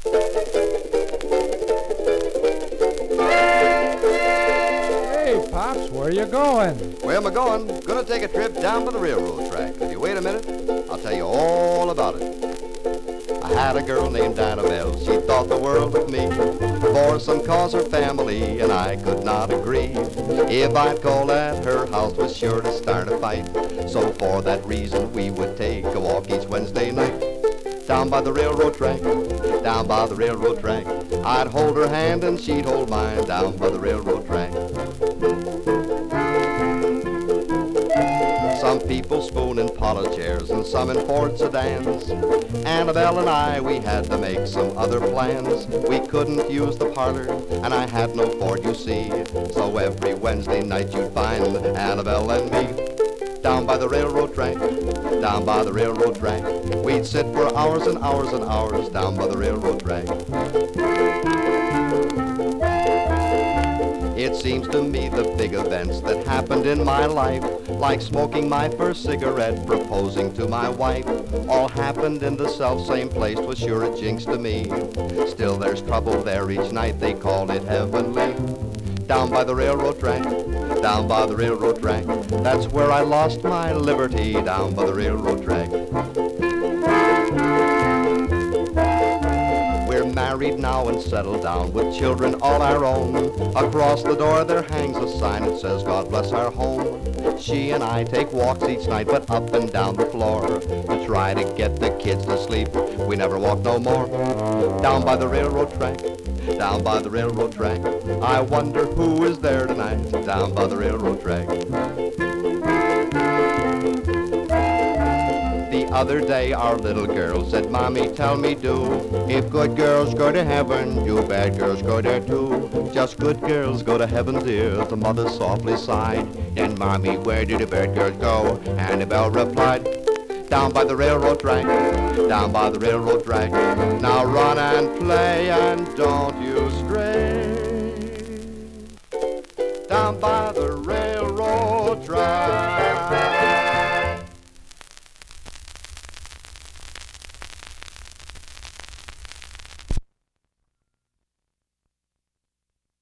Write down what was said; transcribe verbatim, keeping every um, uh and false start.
Hey, Pops, where you going? Where am I going? Gonna take a trip down by the railroad track. If you wait a minute, I'll tell you all about it. I had a girl named Annabelle. She thought the world of me. For some cause her family and I could not agree. If I'd call at her house was sure to start a fight. So for that reason we would take a walk each Wednesday night. Down by the railroad track, down by the railroad track. I'd hold her hand and she'd hold mine down by the railroad track. Some people spoon in polo chairs and some in Ford sedans. Annabelle and I, we had to make some other plans. We couldn't use the parlor and I had no Ford, you see. So every Wednesday night you'd find Annabelle and me. Down by the railroad track, down by the railroad track. We'd sit for hours and hours and hours down by the railroad track. It seems to me the big events that happened in my life, like smoking my first cigarette, proposing to my wife, all happened in the self-same place, was sure a jinx to me. Still there's trouble there each night, they call it heavenly. Down by the railroad track, down by the railroad track. That's where I lost my liberty, down by the railroad track. We're married now and settled down with children all our own. Across the door there hangs a sign that says, God bless our home. She and I take walks each night, but up and down the floor to try to get the kids to sleep. We never walk no more. Down by the railroad track, down by the railroad track. I wonder who is there tonight, down by the railroad track. The other day our little girl said, Mommy, tell me do, if good girls go to heaven, do bad girls go there too? Just good girls go to heaven, dear, the mother softly sighed. Then, Mommy, where did the bad girls go? Annabelle replied, down by the railroad track, down by the railroad track. Now run and play and don't you stray. Down by the railroad